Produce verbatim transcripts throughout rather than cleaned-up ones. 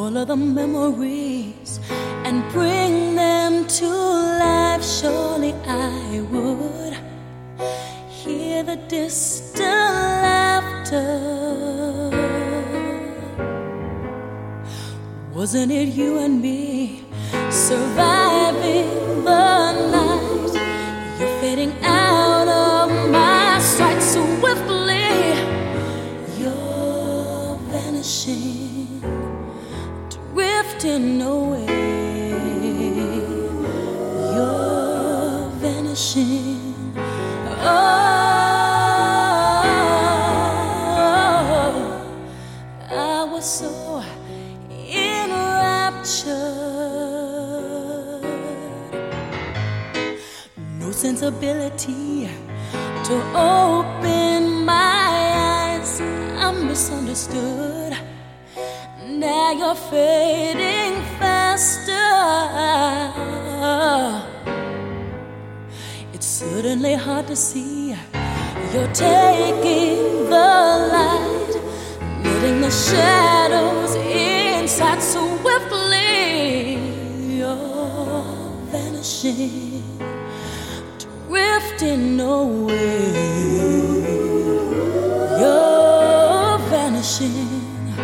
all of the memories and bring them to life. Surely I would hear the distant laughter. Wasn't it you and me surviving the night? You're fading out of my sight so swiftly. You're vanishing, drifting away. You're vanishing. Oh, I was so enraptured. No sensibility to open my eyes. I'm misunderstood. Now you're fading faster. It's certainly hard to see. You're taking the light, letting the shadows inside so swiftly. You're vanishing, drifting away. You're vanishing.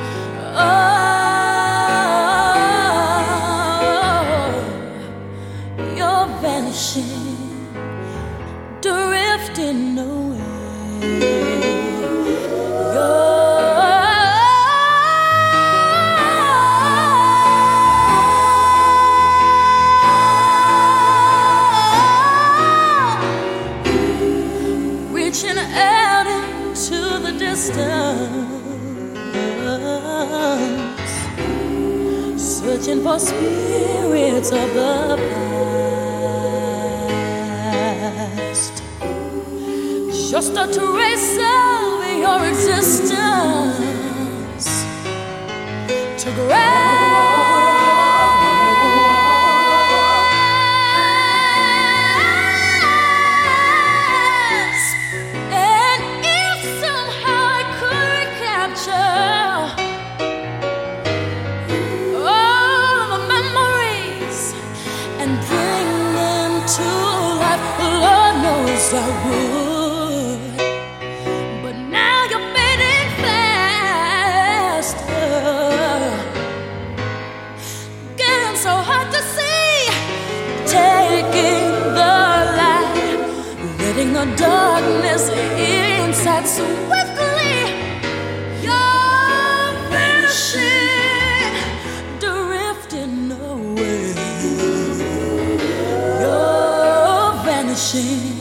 Oh, you're vanishing, drifting away. Reaching out into the distance, searching for spirits of the past, just a trace of your existence to grasp. I would, but now you're fading faster, getting so hard to see. Taking the light, letting the darkness inside so swiftly. You're vanishing, drifting away. You're vanishing.